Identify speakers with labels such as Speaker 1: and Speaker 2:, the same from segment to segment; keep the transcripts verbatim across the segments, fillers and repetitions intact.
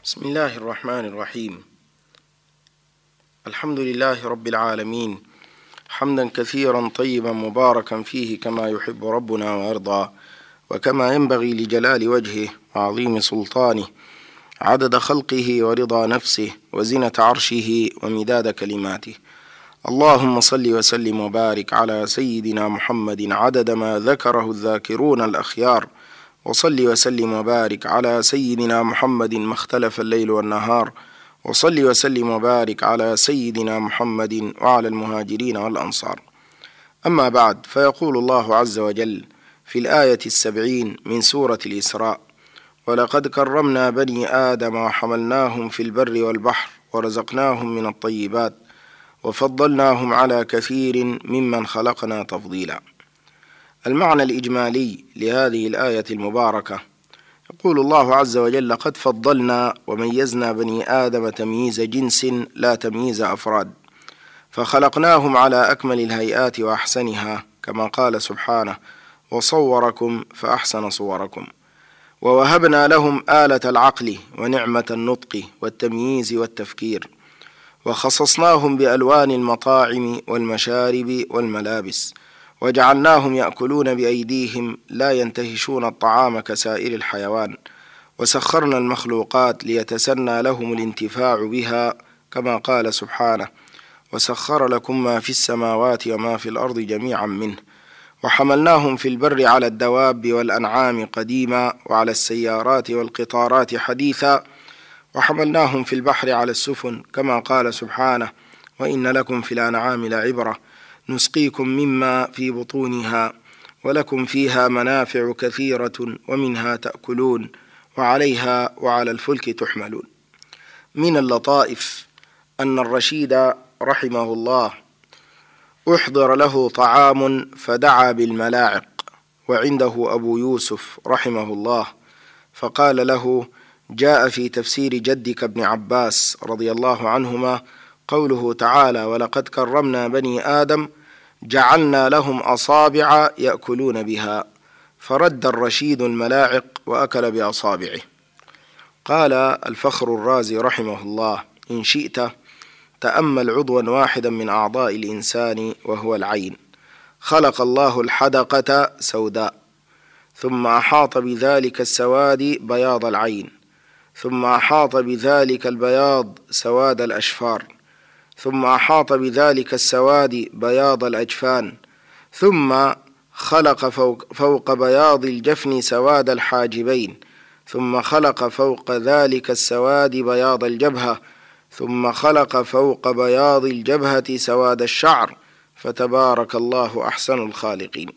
Speaker 1: بسم الله الرحمن الرحيم. الحمد لله رب العالمين، حمدا كثيرا طيبا مباركا فيه كما يحب ربنا ويرضى، وكما ينبغي لجلال وجهه وعظيم سلطانه، عدد خلقه ورضا نفسه وزنة عرشه ومداد كلماته. اللهم صل وسلم وبارك على سيدنا محمد عدد ما ذكره الذاكرون الأخيار، وصل وسلم وبارك على سيدنا محمد ما اختلف الليل والنهار، وصل وسلم وبارك على سيدنا محمد وعلى المهاجرين والأنصار. أما بعد، فيقول الله عز وجل في الآية السبعين من سورة الإسراء: ولقد كرمنا بني آدم وحملناهم في البر والبحر ورزقناهم من الطيبات وفضلناهم على كثير ممن خلقنا تفضيلا. المعنى الإجمالي لهذه الآية المباركة: يقول الله عز وجل: لقد فضلنا وميزنا بني آدم تمييز جنس لا تمييز أفراد، فخلقناهم على أكمل الهيئات وأحسنها، كما قال سبحانه: وصوركم فأحسن صوركم. ووهبنا لهم آلة العقل ونعمة النطق والتمييز والتفكير، وخصصناهم بألوان المطاعم والمشارب والملابس، وجعلناهم يأكلون بأيديهم لا ينتهشون الطعام كسائر الحيوان، وسخرنا المخلوقات ليتسنى لهم الانتفاع بها، كما قال سبحانه: وسخر لكم ما في السماوات وما في الأرض جميعا منه. وحملناهم في البر على الدواب والأنعام قديما، وعلى السيارات والقطارات حديثا، وحملناهم في البحر على السفن، كما قال سبحانه: وإن لكم في الأنعام لعبرة نسقيكم مما في بطونها ولكم فيها منافع كثيرة ومنها تأكلون وعليها وعلى الفلك تحملون. من اللطائف أن الرشيد رحمه الله أحضر له طعام فدعا بالملاعق، وعنده أبو يوسف رحمه الله، فقال له: جاء في تفسير جدك ابن عباس رضي الله عنهما قوله تعالى: ولقد كرمنا بني آدم جعلنا لهم أصابع يأكلون بها، فرد الرشيد الملاعق وأكل بأصابعه. قال الفخر الرازي رحمه الله: إن شئت تأمل عضوا واحدا من أعضاء الإنسان وهو العين. خلق الله الحدقة سوداء، ثم أحاط بذلك السواد بياض العين، ثم أحاط بذلك البياض سواد الأشفار، ثم أحاط بذلك السواد بياض الأجفان، ثم خلق فوق, فوق بياض الجفن سواد الحاجبين، ثم خلق فوق ذلك السواد بياض الجبهة، ثم خلق فوق بياض الجبهة سواد الشعر، فتبارك الله أحسن الخالقين.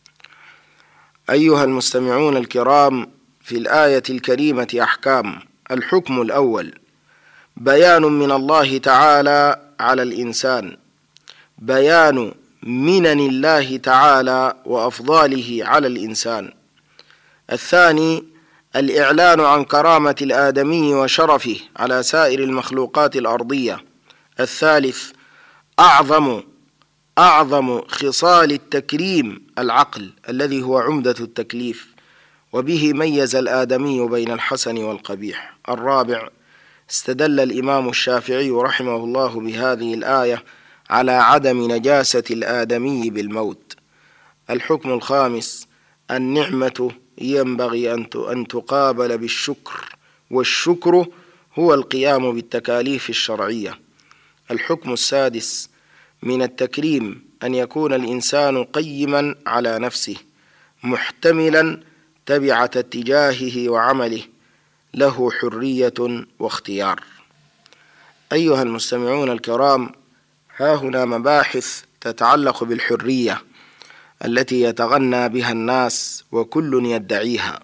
Speaker 1: أيها المستمعون الكرام، في الآية الكريمة أحكام. الحكم الأول: بيان من الله تعالى على الإنسان، بيان منن الله تعالى وأفضاله على الإنسان. الثاني: الإعلان عن كرامة الآدمي وشرفه على سائر المخلوقات الأرضية. الثالث: أعظم أعظم خصال التكريم العقل الذي هو عمدة التكليف، وبه ميز الآدمي بين الحسن والقبيح. الرابع: استدل الإمام الشافعي رحمه الله بهذه الآية على عدم نجاسة الآدمي بالموت. الحكم الخامس: النعمة ينبغي أن تقابل بالشكر، والشكر هو القيام بالتكاليف الشرعية. الحكم السادس: من التكريم أن يكون الإنسان قيما على نفسه، محتملا تبعة اتجاهه وعمله، له حرية واختيار. أيها المستمعون الكرام، ها هنا مباحث تتعلق بالحرية التي يتغنى بها الناس وكل يدعيها.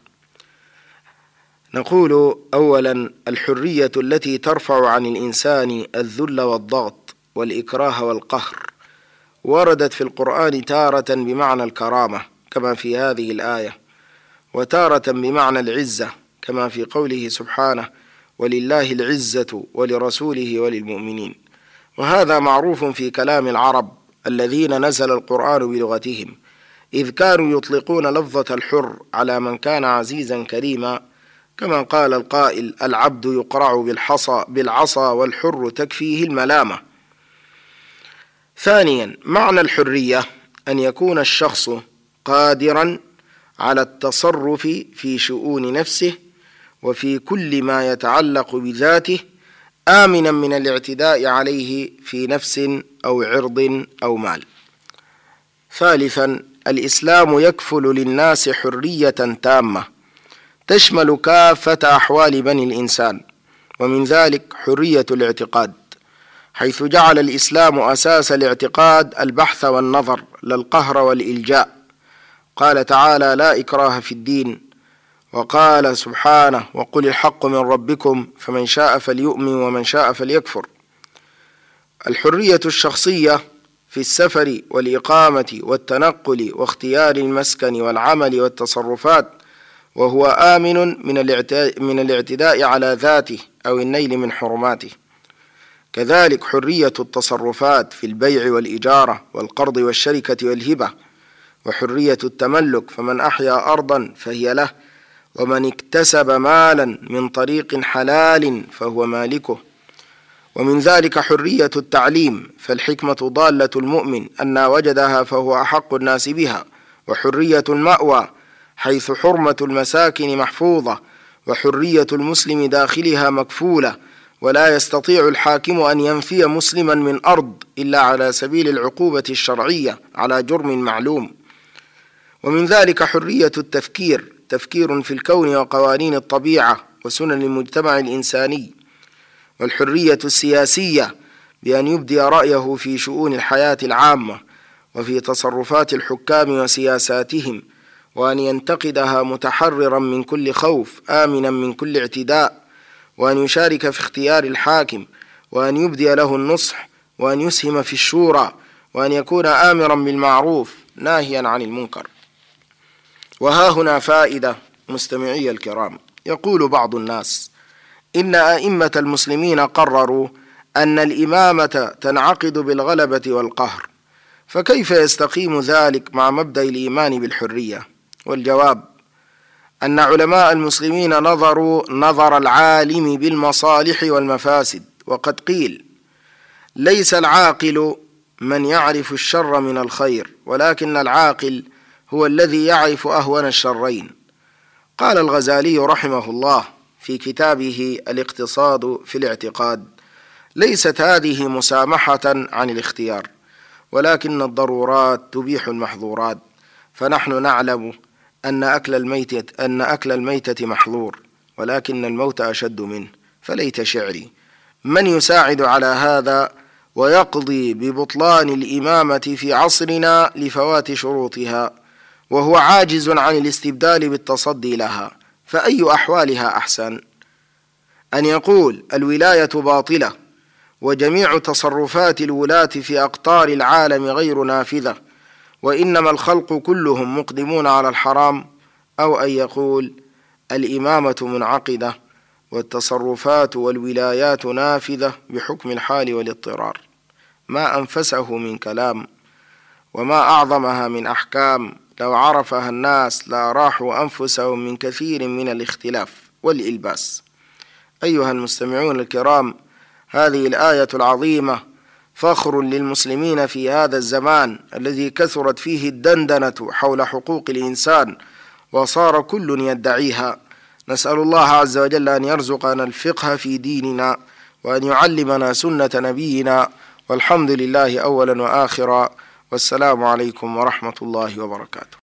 Speaker 1: نقول أولا: الحرية التي ترفع عن الإنسان الذل والضغط والإكراه والقهر وردت في القرآن تارة بمعنى الكرامة كما في هذه الآية، وتارة بمعنى العزة كما في قوله سبحانه: ولله العزة ولرسوله وللمؤمنين. وهذا معروف في كلام العرب الذين نزل القرآن بلغتهم، إذ كانوا يطلقون لفظة الحر على من كان عزيزا كريما، كما قال القائل: العبد يقرع بالحصى بالعصا والحر تكفيه الملامة. ثانيا، معنى الحرية أن يكون الشخص قادرا على التصرف في شؤون نفسه وفي كل ما يتعلق بذاته، آمنا من الاعتداء عليه في نفس أو عرض أو مال. ثالثا، الإسلام يكفل للناس حرية تامة تشمل كافة أحوال بني الإنسان، ومن ذلك حرية الاعتقاد، حيث جعل الإسلام أساس الاعتقاد البحث والنظر لا القهر والإلجاء. قال تعالى: لا إكراه في الدين، وقال سبحانه: وقل الحق من ربكم فمن شاء فليؤمن ومن شاء فليكفر. الحرية الشخصية في السفر والإقامة والتنقل واختيار المسكن والعمل والتصرفات، وهو آمن من الاعتداء على ذاته أو النيل من حرماته. كذلك حرية التصرفات في البيع والإجارة والقرض والشركة والهبة، وحرية التملك، فمن أحيا أرضا فهي له، ومن اكتسب مالا من طريق حلال فهو مالكه. ومن ذلك حرية التعليم، فالحكمة ضالة المؤمن أن وجدها فهو أحق الناس بها. وحرية المأوى، حيث حرمة المساكن محفوظة، وحرية المسلم داخلها مكفولة، ولا يستطيع الحاكم أن ينفي مسلما من أرض إلا على سبيل العقوبة الشرعية على جرم معلوم. ومن ذلك حرية التفكير، تفكير في الكون وقوانين الطبيعة وسنن المجتمع الإنساني. والحرية السياسية، بأن يبدي رأيه في شؤون الحياة العامة وفي تصرفات الحكام وسياساتهم، وأن ينتقدها متحررا من كل خوف آمنا من كل اعتداء، وأن يشارك في اختيار الحاكم، وأن يبدي له النصح، وأن يسهم في الشورى، وأن يكون آمرا بالمعروف ناهيا عن المنكر. وها هنا فائدة مستمعي الكرام. يقول بعض الناس: إن أئمة المسلمين قرروا أن الإمامة تنعقد بالغلبة والقهر، فكيف يستقيم ذلك مع مبدأ الإيمان بالحرية؟ والجواب أن علماء المسلمين نظروا نظر العالم بالمصالح والمفاسد، وقد قيل: ليس العاقل من يعرف الشر من الخير، ولكن العاقل هو الذي يعرف أهون الشرين. قال الغزالي رحمه الله في كتابه الاقتصاد في الاعتقاد: ليست هذه مسامحة عن الاختيار، ولكن الضرورات تبيح المحظورات، فنحن نعلم أن أكل الميتة أن أكل الميتة محظور، ولكن الموت أشد منه. فليت شعري من يساعد على هذا ويقضي ببطلان الإمامة في عصرنا لفوات شروطها، وهو عاجز عن الاستبدال بالتصدي لها، فأي أحوالها أحسن؟ أن يقول الولاية باطلة وجميع تصرفات الولاة في أقطار العالم غير نافذة، وإنما الخلق كلهم مقدمون على الحرام، أو أن يقول الإمامة منعقدة والتصرفات والولايات نافذة بحكم الحال والاضطرار. ما أنفسه من كلام، وما أعظمها من أحكام، لو عرفها الناس لأراحوا أنفسهم من كثير من الاختلاف والإلباس. أيها المستمعون الكرام، هذه الآية العظيمة فخر للمسلمين في هذا الزمان الذي كثرت فيه الدندنة حول حقوق الإنسان وصار كل يدعيها. نسأل الله عز وجل أن يرزقنا الفقه في ديننا، وأن يعلمنا سنة نبينا، والحمد لله أولا وآخرا، والسلام عليكم ورحمة الله وبركاته.